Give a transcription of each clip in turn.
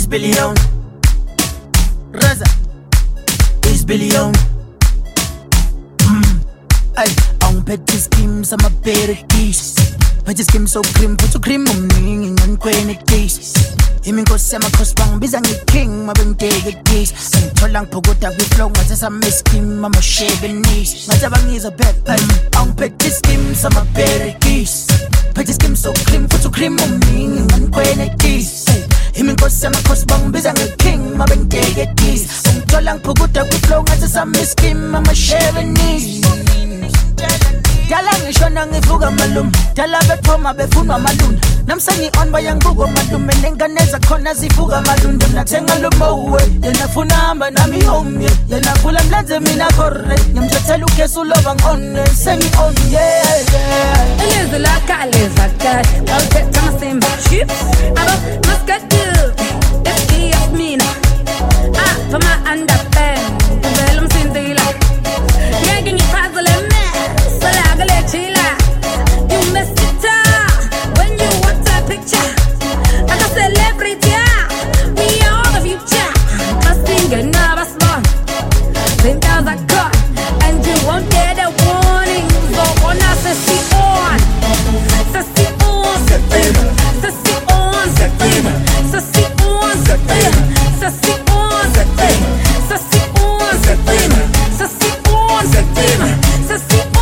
is billion. Raza is billion. Ay, ang petty schemes, I'm a better geese. Petty schemes so cream, put to cream on me, and queen case. Him go sema crossbang, bizang king, my been take a geese. And tolang pogota with flow, what is a miskim, I'm a shaving niece. My tabang is a bed, ang petty schemes, I'm a better geese. Petty schemes so cream, put to cream on me, and queen case. Him go sema crossbang, bizang king, my been take a geese. And tolang pogota with flow, what is a miskim, I'm a shaving niece. Dala ngishona ngivuka malum dala bethoma befuna malun namsangi on bayangugo malum menenganeza khona zivuka malun ndimnathenga lumowe yena funa hamba nami home yena phula mlenze mina korre ngimthathela ukesu lova ngone sengi on yeah eleze la kaleza kahle awuthetha masemba chips abo maskadu it's mina fama understand vela msindila ngeke ngiphazele you messed it up when you want a picture like a celebrity. We are the future. I sing another song. Then there's a cut, and you won't get a warning. So on us, sassy on, sassy on, sassy on, sassy on, sassy on, sassy on, sassy on, sassy on, sassy on.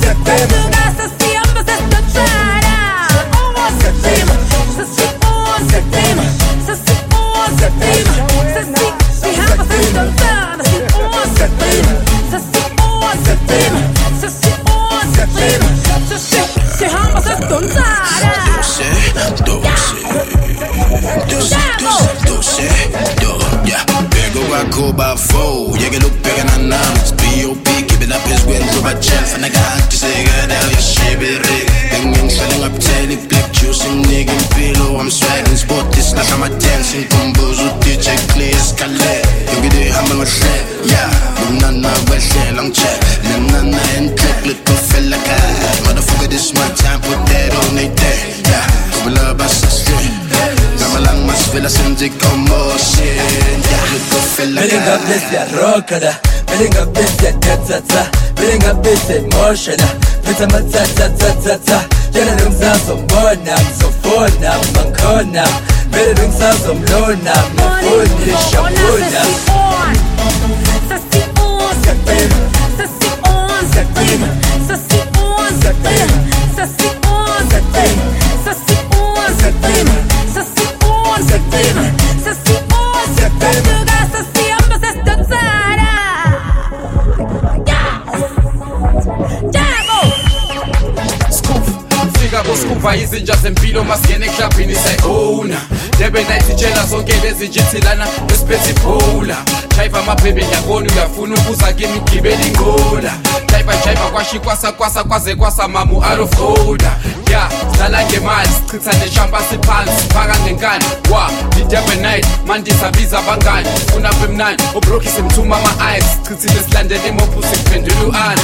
Go by four, you can look bigger than numbers. B.O.B. keep it up his wind to my chest. And I got to say, God, how you shape it, Rick. Banging, selling up, telling, black juicing, nigga, pillow. I'm swagging, sport this like I'm a dancing. Combos with DJ Clay, Scalet. You get it, I'm a set, yeah. Nana, West, long chat. Nana, and click, little fella, guy. Motherfucker, this my time, put that on it there, yeah. Couple of us, Gamalang mas vela senzi como shit. Feeling up this ya rockada, feeling up this ya tata, feeling up this emotional. Pita matata, jana nungsa sombona, sofona, mankona, bere nungsa somlona, mafuni shapuna. Sassy on, sassy on, sassy on, sassy on, sassy on, sassy on, sassy on, sassy on, sassy on, sassy on. Scuba izinja zempilo masingene clubini sayona Debe night itshela zonke lezi njithilana esiphethe ibhola Drive amabhebe ngiyabona uyafuna ukuza kimi gibela ingola Drive kwashikwasa kwaze kwasa mamu out of order Yeah, sidlala ngemali sichitha neshamba siphansi phaka ngenkani Wa, Debe night manje sabiza abangani Funa bemnani obroki semthuma ama-eyes sichithile silandela imophu sikuphendula u-anti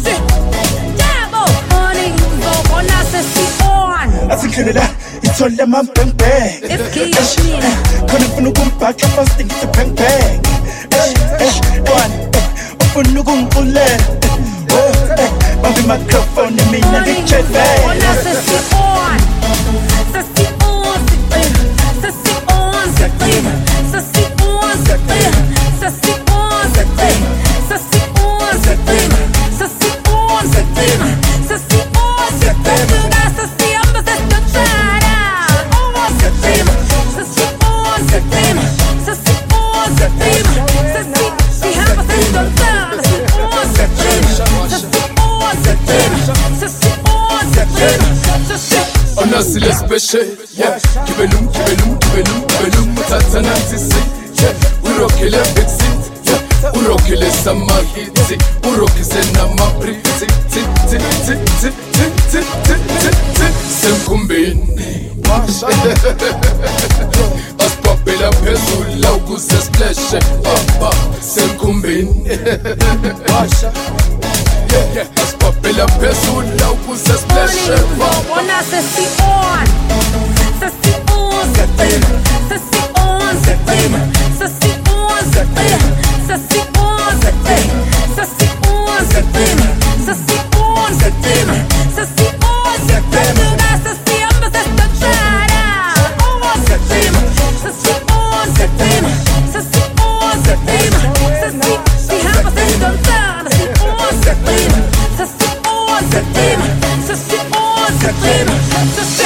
Asikhelela ithola ma bang bang. Khona ufuna ukumbhaxa fast ngithi bang bang. One ufuna ukungiqulela. Bambi microphone mina ngijele. Onasile special, yeah. Kibelum, Tata Nancy, yeah. We rock it up, big seat, yeah. We rock it some hits, we rock it some pretty, Semkumbini. As popular person, Laugus is splash, Semkumbini. Yeah, as popular person, Laugus is splash. Sassy on, sassy on, sassy on, Sassi